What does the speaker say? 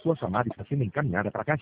Sua chamada está sendo encaminhada para a caixa.